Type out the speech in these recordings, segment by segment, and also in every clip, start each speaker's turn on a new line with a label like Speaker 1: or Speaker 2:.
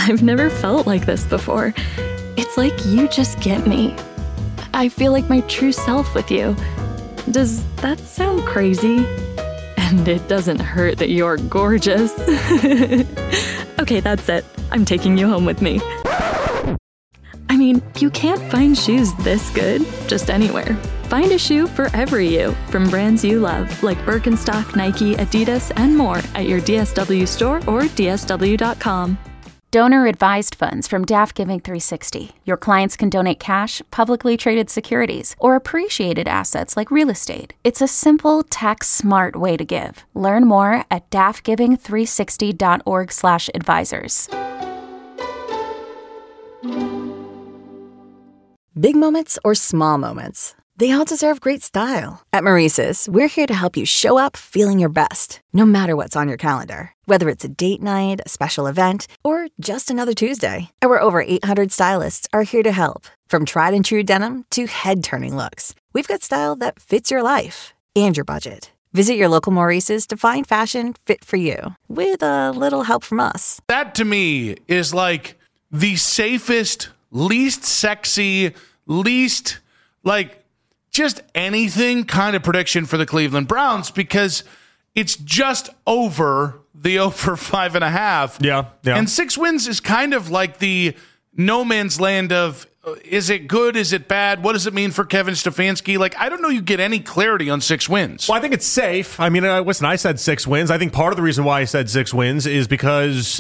Speaker 1: I've never felt like this before. It's like you just get me. I feel like my true self with you. Does that sound crazy? And it doesn't hurt that you're gorgeous. Okay, that's it. I'm taking you home with me. I mean, you can't find shoes this good just anywhere. Find a shoe for every you from brands you love, like Birkenstock, Nike, Adidas, and more at your DSW store or DSW.com.
Speaker 2: Donor-advised funds from Daft Giving 360. Your clients can donate cash, publicly traded securities, or appreciated assets like real estate. It's a simple, tax-smart way to give. Learn more at daftgiving360.org/advisors.
Speaker 3: Big moments or small moments, they all deserve great style. At Maurice's, we're here to help you show up feeling your best, no matter what's on your calendar. Whether it's a date night, a special event, or just another Tuesday, our over 800 stylists are here to help. From tried and true denim to head-turning looks, we've got style that fits your life and your budget. Visit your local Maurice's to find fashion fit for you, with a little help from us.
Speaker 4: That to me is like the safest, least sexy, least like just anything kind of prediction for the Cleveland Browns, because it's just over the over 5.5.
Speaker 5: Yeah.
Speaker 4: And 6 wins is kind of like the no man's land of, is it good? Is it bad? What does it mean for Kevin Stefanski? Like, I don't know you get any clarity on 6 wins.
Speaker 5: Well, I think it's safe. I mean, listen, I said 6 wins. I think part of the reason why I said 6 wins is because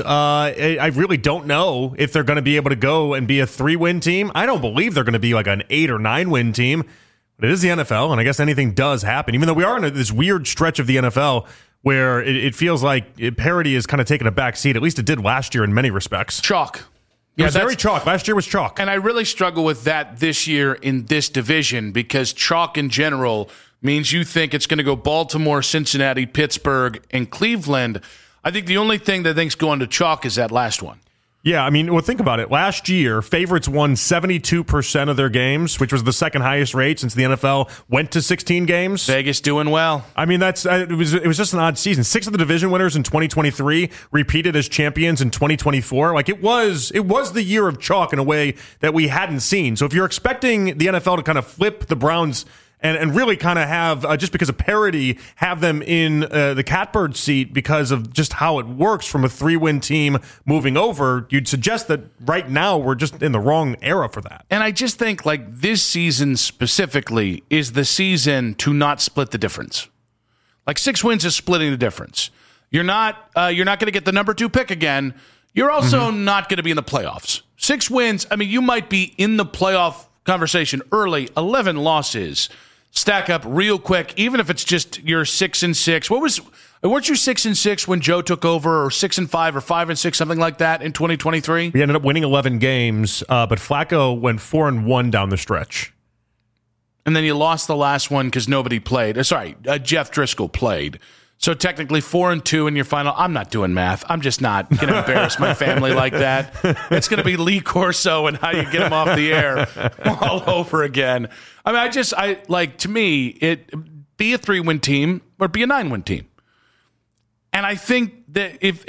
Speaker 5: I really don't know if they're going to be able to go and be a 3-win team. I don't believe they're going to be like an 8 or 9-win team. But it is the NFL, and I guess anything does happen, even though we are in this weird stretch of the NFL where it feels like parity is kind of taking a back seat. At least it did last year in many respects.
Speaker 4: Chalk.
Speaker 5: It was very chalk. Last year was chalk.
Speaker 4: And I really struggle with that this year in this division, because chalk in general means you think it's going to go Baltimore, Cincinnati, Pittsburgh, and Cleveland. I think the only thing that I think's going to chalk is that last one.
Speaker 5: Yeah, I mean, well, think about it. Last year, favorites won 72% of their games, which was the second highest rate since the NFL went to 16 games.
Speaker 4: Vegas doing well.
Speaker 5: I mean, it was just an odd season. 6 of the division winners in 2023 repeated as champions in 2024. Like it was the year of chalk in a way that we hadn't seen. So if you're expecting the NFL to kind of flip the Browns and really kind of have, just because of parity, have them in the catbird seat because of just how it works from a 3-win team moving over, you'd suggest that right now we're just in the wrong era for that.
Speaker 4: And I just think like this season specifically is the season to not split the difference. Like 6 wins is splitting the difference. You're not going to get the number 2 pick again. You're also not going to be in the playoffs. 6 wins, I mean, you might be in the playoff conversation early. 11 losses stack up real quick, even if it's just you're 6-6. Weren't you 6-6 when Joe took over, or 6-5 or 5-6, something like that in 2023?
Speaker 5: We ended up winning 11 games, but Flacco went 4-1 down the stretch.
Speaker 4: And then you lost the last one because nobody played. Jeff Driscoll played. So technically 4-2 in your final. I'm not doing math. I'm just not going to embarrass my family like that. It's going to be Lee Corso and how you get him off the air all over again. I mean, to me, it be a 3-win team or be a 9-win team. And I think that if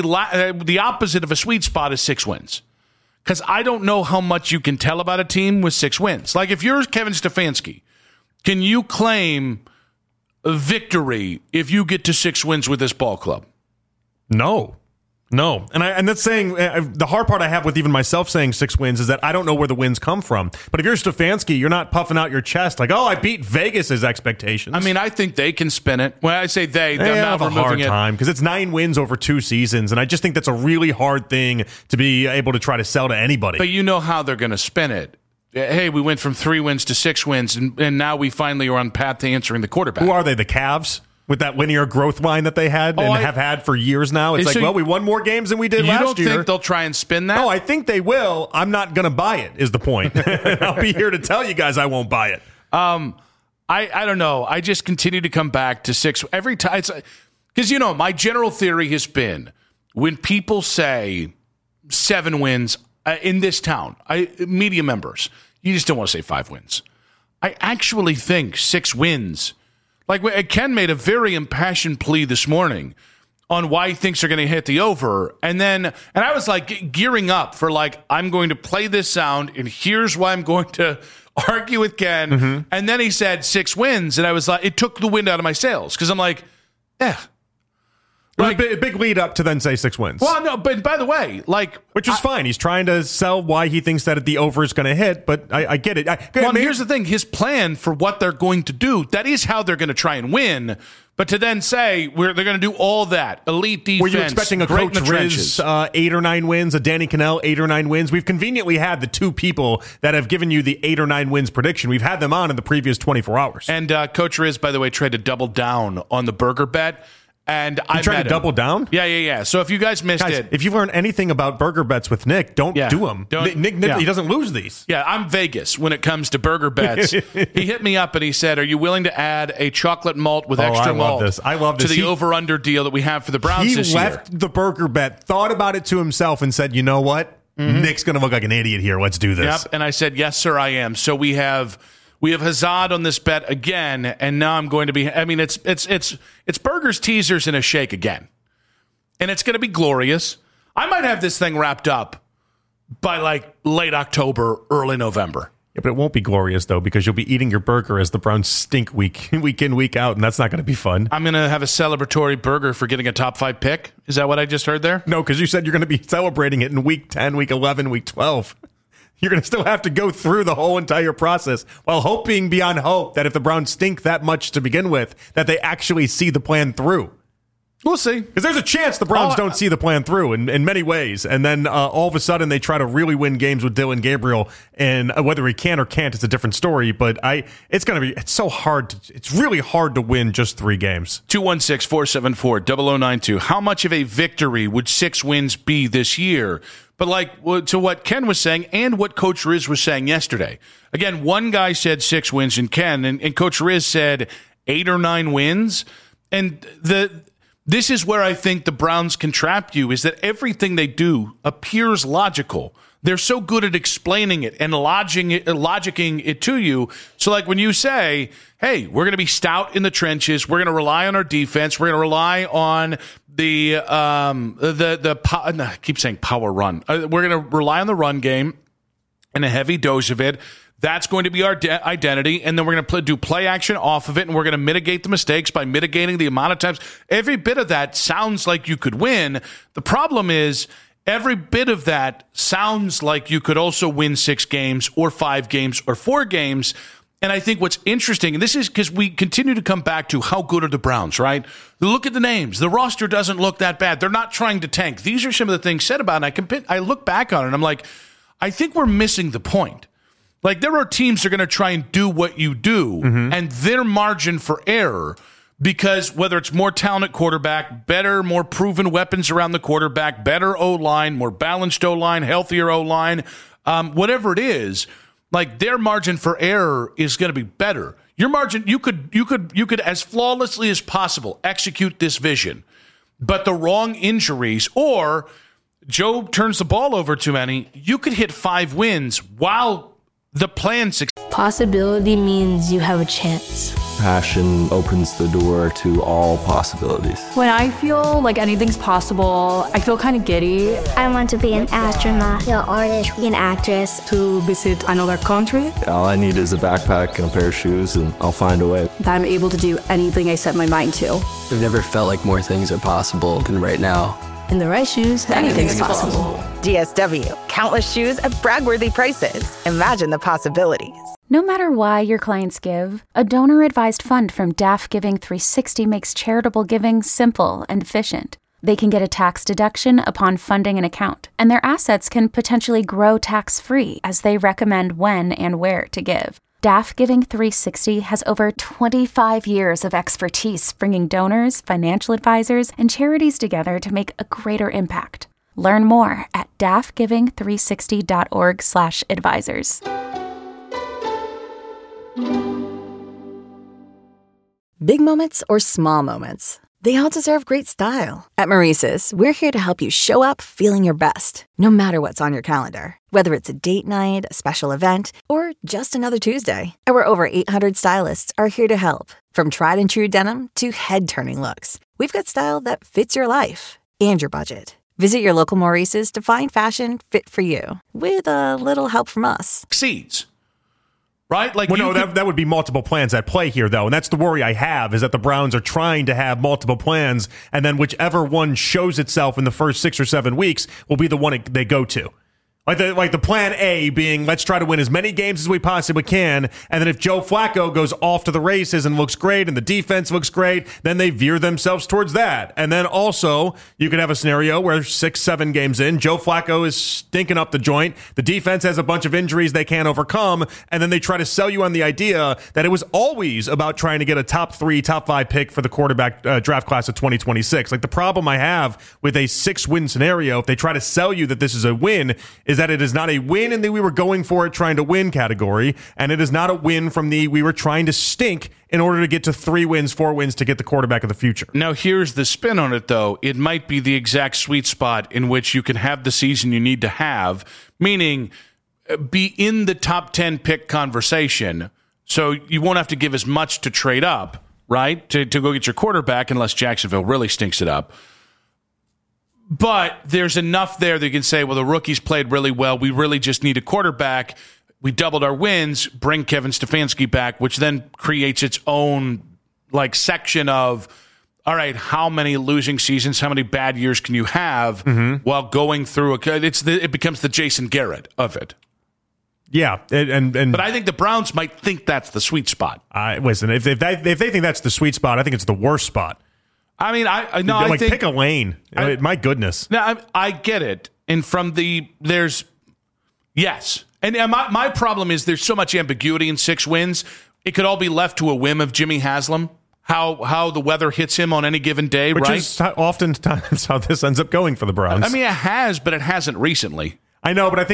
Speaker 4: the opposite of a sweet spot is 6 wins, because I don't know how much you can tell about a team with 6 wins. Like if you're Kevin Stefanski, can you claim a victory if you get to 6 wins with this ball club?
Speaker 5: No. And that's saying, the hard part I have with even myself saying 6 wins is that I don't know where the wins come from. But if you're Stefanski, you're not puffing out your chest like, oh, I beat Vegas's expectations.
Speaker 4: I mean, I think they can spin it. When I say they
Speaker 5: have a hard time because it's 9 wins over 2 seasons. And I just think that's a really hard thing to be able to try to sell to anybody.
Speaker 4: But you know how they're going to spin it. Hey, we went from 3 wins to 6 wins, and now we finally are on path to answering the quarterback.
Speaker 5: Who are they, the Cavs? With that linear growth line that they had have had for years now. It's we won more games than we did last year.
Speaker 4: You don't think they'll try and spin that?
Speaker 5: No, I think they will. I'm not going to buy it, is the point. I'll be here to tell you guys I won't buy it.
Speaker 4: I don't know. I just continue to come back to 6 every time. Because, my general theory has been when people say 7 wins in this town, media members, you just don't want to say 5 wins. I actually think 6 wins. Like Ken made a very impassioned plea this morning on why he thinks they're going to hit the over. And I was like gearing up for like, I'm going to play this sound and here's why I'm going to argue with Ken. Mm-hmm. And then he said 6 wins. And I was like, it took the wind out of my sails because I'm like,
Speaker 5: Like, a big lead up to then say 6 wins.
Speaker 4: Well, no, but by the way, like...
Speaker 5: Which is fine. He's trying to sell why he thinks that the over is going to hit, but I get it.
Speaker 4: Here's the thing. His plan for what they're going to do, that is how they're going to try and win. But to then say they're going to do all that, elite defense...
Speaker 5: Were you expecting a Coach Riz 8 or 9 wins, a Danny Cannell 8 or 9 wins? We've conveniently had the 2 people that have given you the 8 or 9 wins prediction. We've had them on in the previous 24 hours.
Speaker 4: And Coach Riz, by the way, tried to double down on the burger bet. And
Speaker 5: I tried to double down?
Speaker 4: Yeah. So if you guys missed it...
Speaker 5: If you've learned anything about burger bets with Nick, don't do them. Nick, he doesn't lose these.
Speaker 4: Yeah, I'm Vegas when it comes to burger bets. He hit me up and he said, are you willing to add a chocolate malt with extra malt
Speaker 5: I love this.
Speaker 4: to the over-under deal that we have for the Browns this year?
Speaker 5: He left the burger bet, thought about it to himself, and said, you know what? Mm-hmm. Nick's going to look like an idiot here. Let's do this.
Speaker 4: Yep, and I said, yes, sir, I am. So we have Hazard on this bet again, and now I'm going to be. I mean, it's burgers, teasers, and a shake again, and it's going to be glorious. I might have this thing wrapped up by like late October, early November.
Speaker 5: Yeah, but it won't be glorious though because you'll be eating your burger as the Browns stink week in, week out, and that's not going to be fun.
Speaker 4: I'm going to have a celebratory burger for getting a top 5 pick. Is that what I just heard there?
Speaker 5: No, because you said you're going to be celebrating it in week 10, week 11, week 12. You're going to still have to go through the whole entire process while hoping beyond hope that if the Browns stink that much to begin with, that they actually see the plan through.
Speaker 4: We'll see.
Speaker 5: Because there's a chance the Browns don't see the plan through in many ways. And then all of a sudden they try to really win games with Dylan Gabriel. And whether he can or can't, it's a different story. But it's so hard. It's really hard to win just 3 games.
Speaker 4: 216-474-0092. How much of a victory would 6 wins be this year? But like to what Ken was saying and what Coach Riz was saying yesterday. Again, one guy said 6 wins and Ken, and Coach Riz said 8 or 9 wins. And this is where I think the Browns can trap you, is that everything they do appears logical. They're so good at explaining it and logicking it to you. So like when you say, hey, we're going to be stout in the trenches, we're going to rely on our defense, we're going to rely on I keep saying power run. We're going to rely on the run game and a heavy dose of it. That's going to be our identity, and then we're going to do play action off of it, and we're going to mitigate the mistakes by mitigating the amount of times. Every bit of that sounds like you could win. The problem is every bit of that sounds like you could also win 6 games or 5 games or 4 games. And I think what's interesting, and this is because we continue to come back to how good are the Browns, right? Look at the names. The roster doesn't look that bad. They're not trying to tank. These are some of the things said about it. And I look back on it, and I'm like, I think we're missing the point. Like, there are teams that are going to try and do what you do, and their margin for error, because whether it's more talented quarterback, better, more proven weapons around the quarterback, better O-line, more balanced O-line, healthier O-line, whatever it is, like their margin for error is going to be better. Your margin, you could as flawlessly as possible execute this vision, but the wrong injuries or Joe turns the ball over too many, you could hit 5 wins while the plan succeeds.
Speaker 6: Possibility means you have a chance.
Speaker 7: Passion opens the door to all possibilities.
Speaker 8: When I feel like anything's possible, I feel kind of giddy.
Speaker 9: I want to be an astronaut, an artist, an actress.
Speaker 8: To visit another country.
Speaker 7: All I need is a backpack and a pair of shoes, and I'll find a way.
Speaker 8: That I'm able to do anything I set my mind to.
Speaker 10: I've never felt like more things are possible than right now.
Speaker 8: In the right shoes, anything's possible.
Speaker 11: DSW, countless shoes at brag-worthy prices. Imagine the possibilities.
Speaker 2: No matter why your clients give, a donor-advised fund from DAF Giving 360 makes charitable giving simple and efficient. They can get a tax deduction upon funding an account, and their assets can potentially grow tax-free as they recommend when and where to give. DAF Giving 360 has over 25 years of expertise bringing donors, financial advisors, and charities together to make a greater impact. Learn more at dafgiving360.org/advisors.
Speaker 3: Big moments or small moments, They all deserve great style. At Maurice's, we're here to help you show up feeling your best, no matter what's on your calendar. Whether it's a date night, a special event, or just another Tuesday. Our over 800 stylists are here to help. From tried and true denim to head-turning looks, we've got style that fits your life and your budget. Visit your local Maurice's to find fashion fit for you, with a little help from us.
Speaker 4: Seeds. Right? Like,
Speaker 5: that would be multiple plans at play here, though. And that's the worry I have, is that the Browns are trying to have multiple plans, and then whichever one shows itself in the first 6 or 7 weeks will be the one they go to. Like the plan A being, let's try to win as many games as we possibly can, and then if Joe Flacco goes off to the races and looks great and the defense looks great, then they veer themselves towards that. And then also, you could have a scenario where 6-7 games in, Joe Flacco is stinking up the joint, the defense has a bunch of injuries they can't overcome, and then they try to sell you on the idea that it was always about trying to get a top 3, top 5 pick for the quarterback draft class of 2026. Like, the problem I have with a 6-win scenario, if they try to sell you that this is a win, is that it is not a win in the we were going for it trying to win category, and it is not a win from the we were trying to stink in order to get to 3 wins, 4 wins to get the quarterback of the future.
Speaker 4: Now, here's the spin on it, though. It might be the exact sweet spot in which you can have the season you need to have, meaning be in the top 10 pick conversation, so you won't have to give as much to trade up, right, to go get your quarterback unless Jacksonville really stinks it up. But there's enough there that you can say, well, the rookies played really well. We really just need a quarterback. We doubled our wins, bring Kevin Stefanski back, which then creates its own section of, all right, how many losing seasons, how many bad years can you have while going through it becomes the Jason Garrett of it.
Speaker 5: Yeah,
Speaker 4: but I think the Browns might think that's the sweet spot.
Speaker 5: Listen, if they think that's the sweet spot, I think it's the worst spot.
Speaker 4: I mean, I think
Speaker 5: pick a lane. My goodness.
Speaker 4: No, I get it. And yes. And my problem is there's so much ambiguity in 6 wins. It could all be left to a whim of Jimmy Haslam, how the weather hits him on any given day,
Speaker 5: Which
Speaker 4: right?
Speaker 5: Which is oftentimes how this ends up going for the Browns.
Speaker 4: I mean, it has, but it hasn't recently.
Speaker 5: I know, but I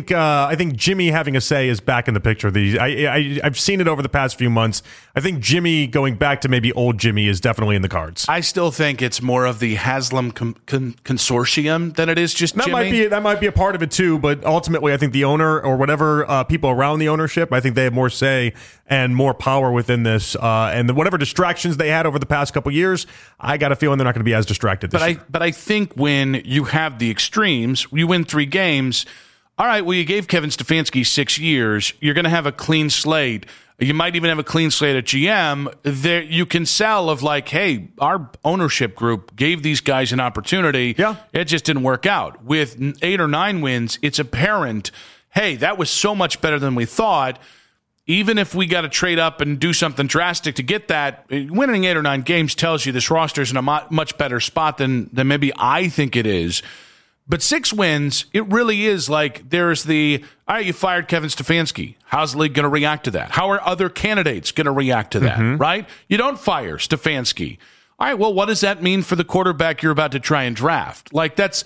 Speaker 5: think Jimmy having a say is back in the picture. I've seen it over the past few months. I think Jimmy going back to maybe old Jimmy is definitely in the cards.
Speaker 4: I still think it's more of the Haslam consortium than it is just Jimmy.
Speaker 5: That might be a part of it too, but ultimately I think the owner or whatever people around the ownership, I think they have more say and more power within this. And whatever distractions they had over the past couple years, I got a feeling they're not going to be as distracted this year.
Speaker 4: But I think when you have the extremes, you win 3 games. All right, well, you gave Kevin Stefanski 6 years. You're going to have a clean slate. You might even have a clean slate at GM. There, you can sell of hey, our ownership group gave these guys an opportunity.
Speaker 5: Yeah.
Speaker 4: It just didn't work out. With 8 or 9 wins, it's apparent, hey, that was so much better than we thought. Even if we got to trade up and do something drastic to get that, winning 8 or 9 games tells you this roster's in a much better spot than maybe I think it is. But 6 wins, it really is there's all right, you fired Kevin Stefanski. How's the league going to react to that? How are other candidates going to react to that, right? You don't fire Stefanski. All right, well, what does that mean for the quarterback you're about to try and draft? It's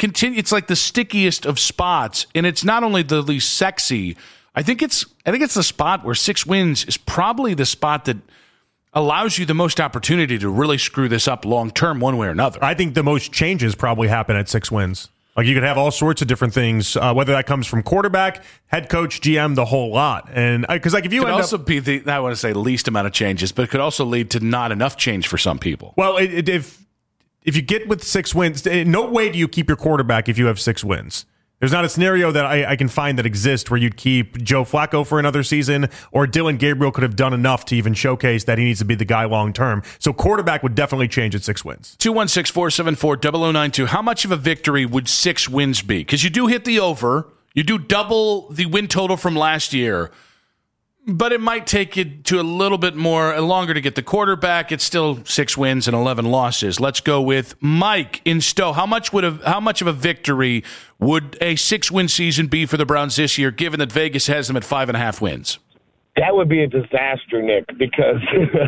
Speaker 4: the stickiest of spots, and it's not only the least sexy. I think it's the spot where 6 wins is probably the spot that allows you the most opportunity to really screw this up long term one way or another.
Speaker 5: I think the most changes probably happen at 6 wins. You could have all sorts of different things, whether that comes from quarterback, head coach, GM, the whole lot. And because if you
Speaker 4: could also be I want to say least amount of changes, but it could also lead to not enough change for some people.
Speaker 5: Well, if you get with 6 wins, in no way do you keep your quarterback if you have 6 wins. There's not a scenario that I can find that exists where you'd keep Joe Flacco for another season, or Dylan Gabriel could have done enough to even showcase that he needs to be the guy long term. So quarterback would definitely change at 6 wins.
Speaker 4: 216-474-0092. How much of a victory would 6 wins be? Because you do hit the over. You do double the win total from last year. But it might take you to a little bit longer to get the quarterback. It's still 6 wins and 11 losses. Let's go with Mike in Stowe. How much of a victory would a 6-win season be for the Browns this year, given that Vegas has them at 5.5 wins?
Speaker 12: That would be a disaster, Nick, because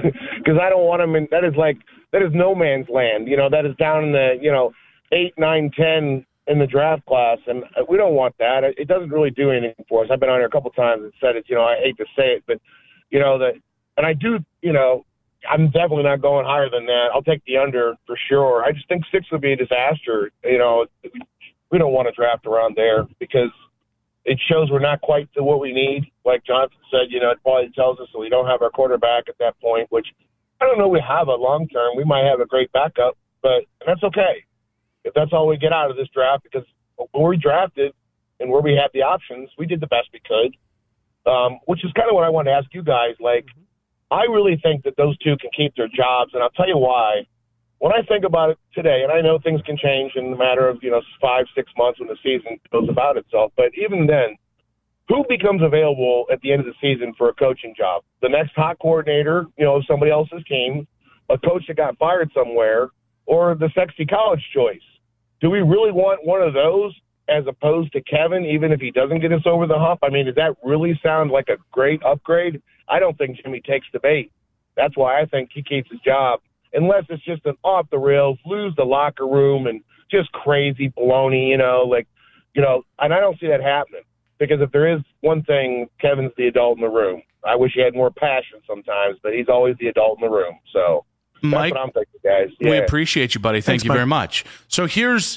Speaker 12: I don't want them in. That is no man's land. That is down in the 8, 9, 10 in the draft class, and we don't want that. It doesn't really do anything for us. I've been on here a couple times and said it. I hate to say it, but and I do. I'm definitely not going higher than that. I'll take the under for sure. I just think 6 would be a disaster. You know, we don't want to draft around there because it shows we're not quite to what we need. Like Johnson said, you know, it probably tells us that we don't have our quarterback at that point, which I don't know we have a long term. We might have a great backup, but that's okay if that's all we get out of this draft, because when we drafted and where we had the options, we did the best we could, which is kind of what I want to ask you guys. Like, I really think that those two can keep their jobs, and I'll tell you why. When I think about it today, and I know things can change in the matter of, 5-6 months when the season goes about itself, but even then, who becomes available at the end of the season for a coaching job? The next hot coordinator, of somebody else's team, a coach that got fired somewhere, or the sexy college choice? Do we really want one of those as opposed to Kevin, even if he doesn't get us over the hump? I mean, does that really sound like a great upgrade? I don't think Jimmy takes the bait. That's why I think he keeps his job, unless it's just an off the rails, lose the locker room and just crazy baloney, and I don't see that happening, because if there is one thing, Kevin's the adult in the room. I wish he had more passion sometimes, but he's always the adult in the room. So that's
Speaker 4: Mike,
Speaker 12: what I'm thinking, guys. Yeah.
Speaker 4: We appreciate you, buddy. Thank you very much. So here's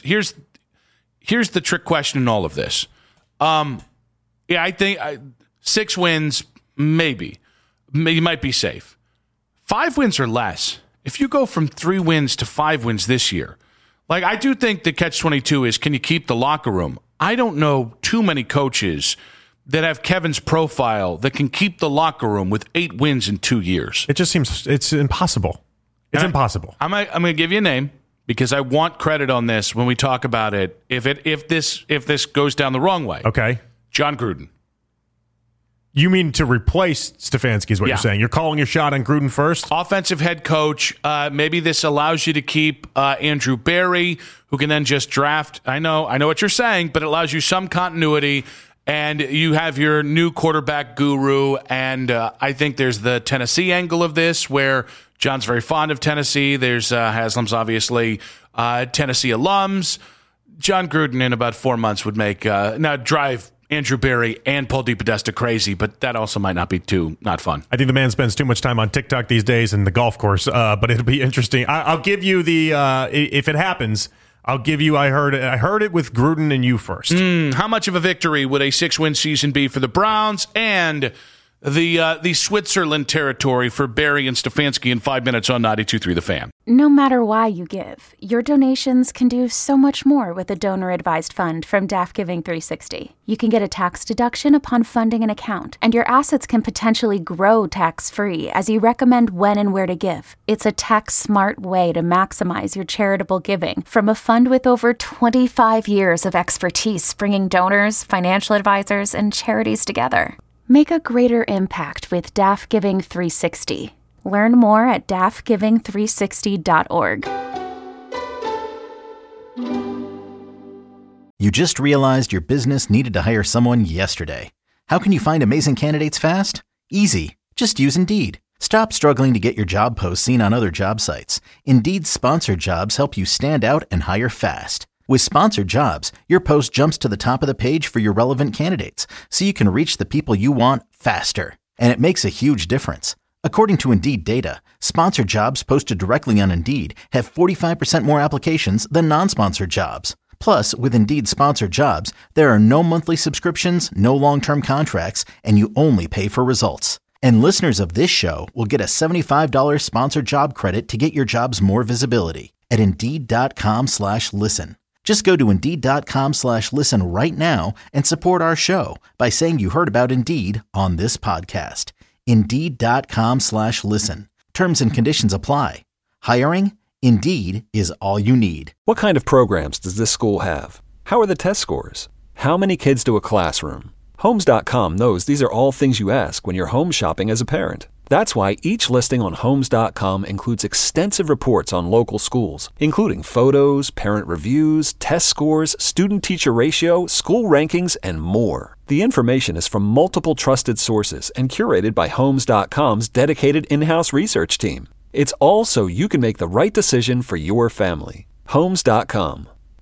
Speaker 4: the trick question in all of this. I think 6 wins, maybe. You might be safe. 5 wins or less. If you go from 3 wins to 5 wins this year, like, I do think the catch-22 is, can you keep the locker room? I don't know too many coaches that have Kevin's profile that can keep the locker room with 8 wins in 2 years.
Speaker 5: It just seems it's impossible. It's impossible.
Speaker 4: I'm going to give you a name because I want credit on this when we talk about it. If this goes down the wrong way,
Speaker 5: okay,
Speaker 4: John Gruden.
Speaker 5: You mean to replace Stefanski is what you're saying? You're calling your shot on Gruden first?
Speaker 4: Offensive head coach. Maybe this allows you to keep Andrew Berry, who can then just draft. I know what you're saying, but it allows you some continuity, and you have your new quarterback guru. And I think there's the Tennessee angle of this, where John's very fond of Tennessee. There's Haslam's obviously Tennessee alums. John Gruden in about 4 months would make drive Andrew Berry and Paul DePodesta crazy, but that also might not be not fun.
Speaker 5: I think the man spends too much time on TikTok these days and the golf course, but it'll be interesting. I'll give you the if it happens, I'll give you. I heard it with Gruden and you first.
Speaker 4: How much of a victory would a 6-win season be for the Browns and the Switzerland territory for Berry and Stefanski in 5 minutes on 92.3 The Fan?
Speaker 2: No matter why you give, your donations can do so much more with a donor-advised fund from Daft Giving 360. You can get a tax deduction upon funding an account, and your assets can potentially grow tax-free as you recommend when and where to give. It's a tax-smart way to maximize your charitable giving from a fund with over 25 years of expertise bringing donors, financial advisors, and charities together. Make a greater impact with Daft Giving 360. Learn more at daftgiving360.org.
Speaker 13: You just realized your business needed to hire someone yesterday. How can you find amazing candidates fast? Easy. Just use Indeed. Stop struggling to get your job posts seen on other job sites. Indeed's sponsored jobs help you stand out and hire fast. With sponsored jobs, your post jumps to the top of the page for your relevant candidates, so you can reach the people you want faster. And it makes a huge difference. According to Indeed data, sponsored jobs posted directly on Indeed have 45% more applications than non-sponsored jobs. Plus, with Indeed sponsored jobs, there are no monthly subscriptions, no long-term contracts, and you only pay for results. And listeners of this show will get a $75 sponsored job credit to get your jobs more visibility at Indeed.com/listen. Just go to Indeed.com/listen right now and support our show by saying you heard about Indeed on this podcast. Indeed.com/listen. Terms and conditions apply. Hiring? Indeed is all you need.
Speaker 14: What kind of programs does this school have? How are the test scores? How many kids do a classroom? Homes.com knows these are all things you ask when you're home shopping as a parent. That's why each listing on Homes.com includes extensive reports on local schools, including photos, parent reviews, test scores, student-teacher ratio, school rankings, and more. The information is from multiple trusted sources and curated by Homes.com's dedicated in-house research team. It's all so you can make the right decision for your family. Homes.com.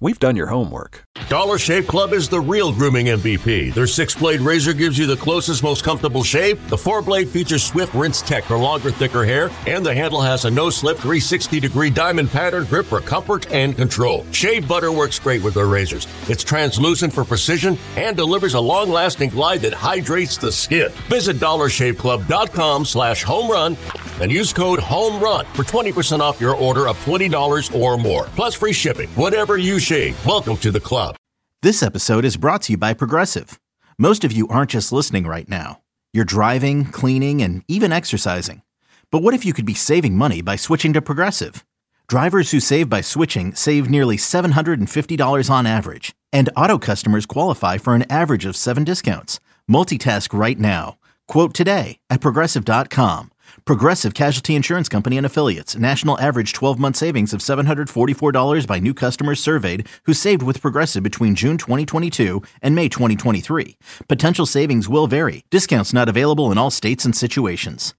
Speaker 14: we've done your homework.
Speaker 15: Dollar Shave Club is the real grooming MVP. Their 6-blade razor gives you the closest, most comfortable shave. The 4-blade features swift rinse tech for longer, thicker hair, and the handle has a no-slip 360-degree diamond pattern grip for comfort and control. Shave butter works great with their razors. It's translucent for precision and delivers a long-lasting glide that hydrates the skin. Visit DollarShaveClub.com/homerun and use code HOMERUN for 20% off your order of $20 or more. Plus free shipping. Whatever you shave, welcome to the club.
Speaker 13: This episode is brought to you by Progressive. Most of you aren't just listening right now. You're driving, cleaning, and even exercising. But what if you could be saving money by switching to Progressive? Drivers who save by switching save nearly $750 on average. And auto customers qualify for an average of 7 discounts. Multitask right now. Quote today at Progressive.com. Progressive Casualty Insurance Company and Affiliates. National average 12-month savings of $744 by new customers surveyed who saved with Progressive between June 2022 and May 2023. Potential savings will vary. Discounts not available in all states and situations.